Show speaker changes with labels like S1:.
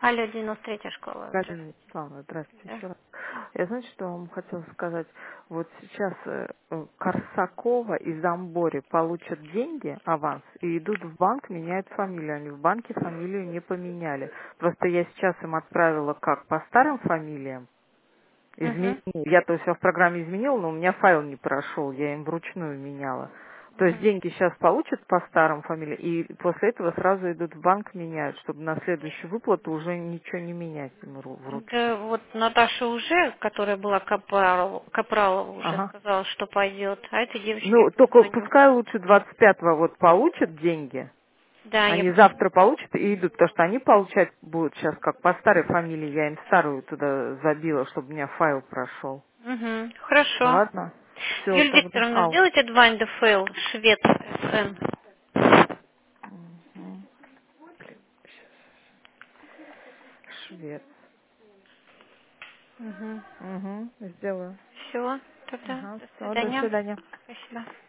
S1: Алло, 93-я школа.
S2: Галина Вячеславовна, здравствуйте
S1: Да.
S2: еще раз. Я, знаете, что вам хотела сказать? Вот сейчас Корсакова и Замбори получат деньги, аванс, и идут в банк, меняют фамилию. Они в банке фамилию не поменяли. Просто я сейчас им отправила как по старым фамилиям.
S1: Угу.
S2: Я то есть в программе изменила, но у меня файл не прошел, я им вручную меняла. То есть
S1: Угу.
S2: деньги сейчас получат по старым фамилиям, и после этого сразу идут в банк, меняют, чтобы на следующую выплату уже ничего не менять им вручную.
S1: Да вот Наташа уже, которая была Капралова, уже
S2: Ага.
S1: сказала, что пойдет. А этой девочке я
S2: Ну, только
S1: позвоню.
S2: пускай лучше 25-го вот получат деньги,
S1: Да, я
S2: они
S1: позвоню.
S2: завтра получат и идут, потому что они получать будут сейчас как по старой фамилии, я им старую туда забила, чтобы у меня файл прошел.
S1: Угу. Хорошо.
S2: Ладно? Все,
S1: Юлия
S2: тогда.
S1: Викторовна, сделайте Advine the Fail, швед СН.
S2: Мгм. Швед.
S1: Угу.
S2: Угу, сделаю.
S1: Все, тогда
S2: Ага,
S1: до
S2: все, до
S1: свидания.
S2: свидания.
S1: Спасибо.